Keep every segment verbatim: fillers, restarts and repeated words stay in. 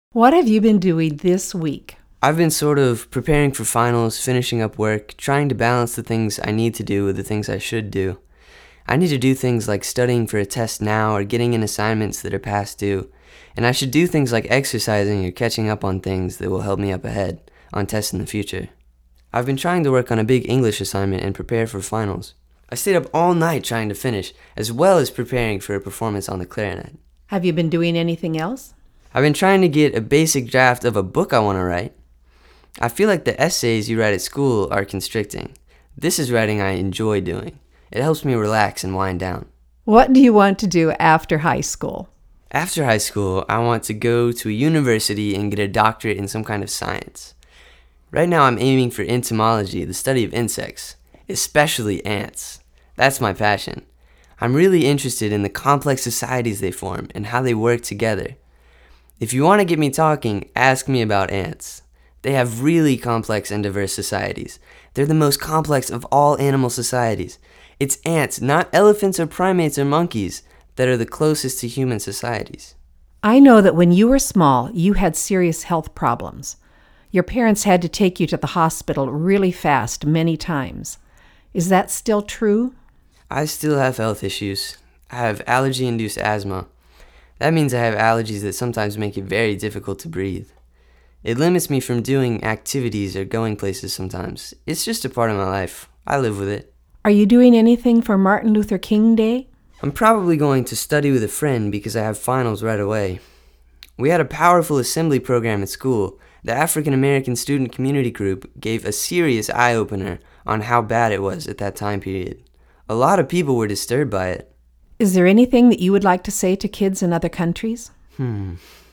What have you been doing this week? I've been sort of preparing for finals, finishing up work, trying to balance the things I need to do with the things I should do. I need to do things like studying for a test now or getting in assignments that are past due. And I should do things like exercising or catching up on things that will help me up ahead on tests in the future. I've been trying to work on a big English assignment and prepare for finals. I stayed up all night trying to finish, as well as preparing for a performance on the clarinet. Have you been doing anything else? I've been trying to get a basic draft of a book I want to write. I feel like the essays you write at school are constricting. This is writing I enjoy doing. It helps me relax and wind down. What do you want to do after high school? After high school, I want to go to a university and get a doctorate in some kind of science. Right now I'm aiming for entomology, the study of insects, especially ants. That's my passion. I'm really interested in the complex societies they form and how they work together. If you want to get me talking, ask me about ants. They have really complex and diverse societies. They're the most complex of all animal societies. It's ants, not elephants or primates or monkeys, that are the closest to human societies. I know that when you were small, you had serious health problems. Your parents had to take you to the hospital really fast many times. Is that still true? I still have health issues. I have allergy-induced asthma. That means I have allergies that sometimes make it very difficult to breathe. It limits me from doing activities or going places sometimes. It's just a part of my life. I live with it. Are you doing anything for Martin Luther King Day? I'm probably going to study with a friend because I have finals right away. We had a powerful assembly program at school. The African American Student Community Group gave a serious eye-opener on how bad it was at that time period. A lot of people were disturbed by it. Is there anything that you would like to say to kids in other countries? Hmm.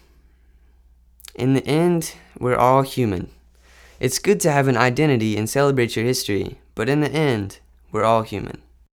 In the end, we're all human. It's good to have an identity and celebrate your history, but in the end, we're all human.